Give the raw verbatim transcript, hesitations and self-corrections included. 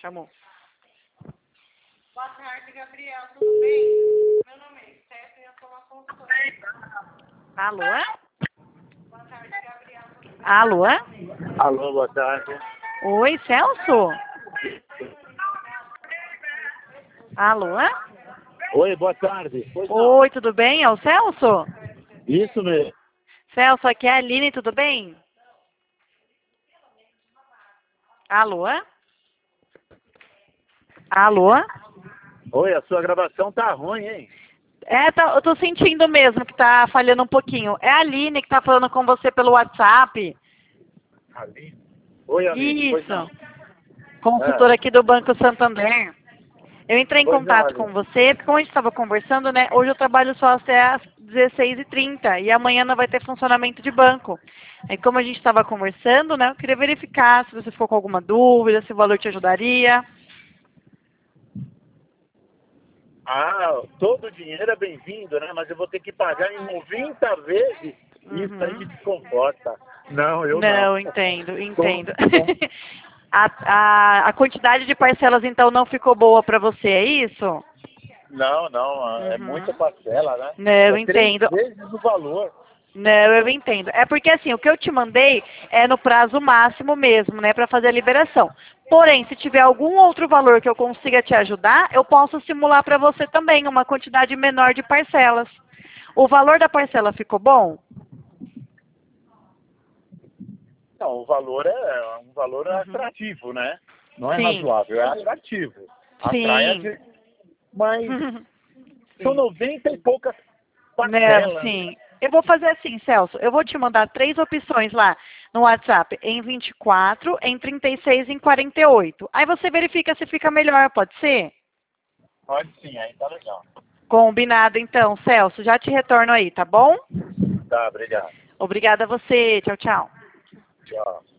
Chamou. Boa tarde, Gabriel. Tudo bem? Meu nome é Stephanie, eu sou uma consultora. Alô? Boa tarde, Gabriel. Tudo bem? Alô? Alô, boa tarde. Oi, Celso? Alô? Oi, boa tarde. Pois não. Oi, tudo bem? É o Celso? Isso mesmo. Celso, aqui é a Aline, tudo bem? Alô? Alô? Oi, a sua gravação tá ruim, hein? É, tá, eu tô sentindo mesmo que tá falhando um pouquinho. É a Aline que tá falando com você pelo WhatsApp. Aline? Oi, Aline. Pois não. Isso. Consultora É, aqui do Banco Santander. Eu entrei em pois não, contato com Aline. você, porque como a gente estava conversando, né? Hoje eu trabalho só até às dezesseis e trinta e amanhã não vai ter funcionamento de banco. Aí como a gente estava conversando, né? Eu queria verificar se você ficou com alguma dúvida, se o valor te ajudaria. Ah, todo o dinheiro é bem-vindo, né? Mas eu vou ter que pagar em noventa vezes. Isso aí me Uhum. desconforta. Não, eu não. Não, entendo, Com- entendo. com- a, a, a quantidade de parcelas, então, não ficou boa para você, é isso? Não, não, é muita Uhum. parcela, né? Não, eu É três entendo. vezes o valor. Não, eu entendo. É porque assim, o que eu te mandei é no prazo máximo mesmo, né, para fazer a liberação. Porém, se tiver algum outro valor que eu consiga te ajudar, eu posso simular para você também uma quantidade menor de parcelas. O valor da parcela ficou bom? Não, o valor é um valor Uhum. atrativo, né? Não é Sim, razoável, é atrativo. Atrai a sim. gente. Mas são Sim. noventa e poucas Não, parcelas, né? sim. Eu vou fazer assim, Celso. Eu vou te mandar três opções lá no WhatsApp, em vinte e quatro, em trinta e seis e em quarenta e oito. Aí você verifica se fica melhor, pode ser? Pode sim, aí tá legal. Combinado, então, Celso. Já te retorno aí, tá bom? Tá, obrigado. Obrigada a você. Tchau, tchau. Tchau.